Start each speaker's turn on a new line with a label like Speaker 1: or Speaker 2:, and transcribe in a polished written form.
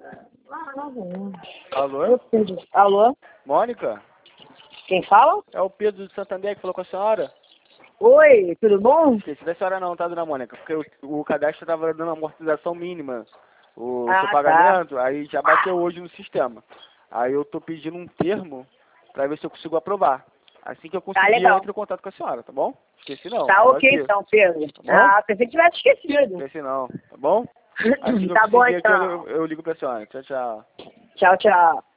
Speaker 1: Alô?
Speaker 2: Alô?
Speaker 1: Mônica?
Speaker 2: Quem fala?
Speaker 1: É o Pedro de Santander que falou com a senhora.
Speaker 2: Oi, tudo bom?
Speaker 1: Esqueci da senhora não, tá, dona Mônica? Porque o cadastro estava dando amortização mínima, o seu
Speaker 2: Ah,
Speaker 1: pagamento, aí já bateu hoje no sistema. Aí eu tô pedindo um termo para ver se eu consigo aprovar. Assim que eu conseguir, eu
Speaker 2: legal.
Speaker 1: entro em contato com a senhora, tá bom? Esqueci não.
Speaker 2: Tá
Speaker 1: tava
Speaker 2: ok
Speaker 1: aqui,
Speaker 2: então, Pedro.
Speaker 1: tá bom?
Speaker 2: Ah, pensei que tivesse esquecido.
Speaker 1: Esqueci não, tá bom? Assim que eu
Speaker 2: Tá bom
Speaker 1: conseguir aqui,
Speaker 2: então.
Speaker 1: eu ligo pra senhora. Tchau, tchau.
Speaker 2: Tchau, tchau.